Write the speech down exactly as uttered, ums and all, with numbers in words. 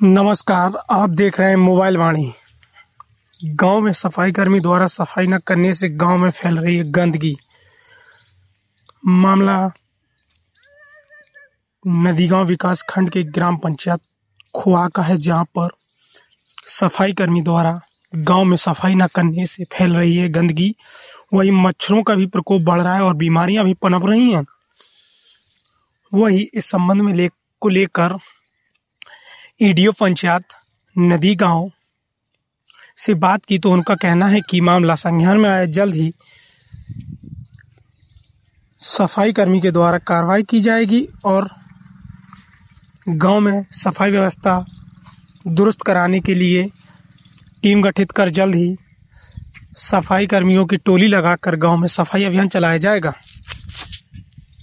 नमस्कार, आप देख रहे हैं मोबाइल वाणी। गांव में सफाई कर्मी द्वारा सफाई न करने से गांव में फैल रही है गंदगी। मामला नदीगांव विकास खंड के ग्राम पंचायत खुआ का है, जहां पर सफाई कर्मी द्वारा गांव में सफाई न करने से फैल रही है गंदगी। वही मच्छरों का भी प्रकोप बढ़ रहा है और बीमारियां भी पनप रही हैं। वही इस संबंध में ले को लेकर ईडीओ पंचायत नदी गांव से बात की तो उनका कहना है कि मामला संज्ञान में आए, जल्द ही सफाई कर्मी के द्वारा कार्रवाई की जाएगी और गांव में सफाई व्यवस्था दुरुस्त कराने के लिए टीम गठित कर जल्द ही सफाई कर्मियों की टोली लगाकर गांव में सफाई अभियान चलाया जाएगा।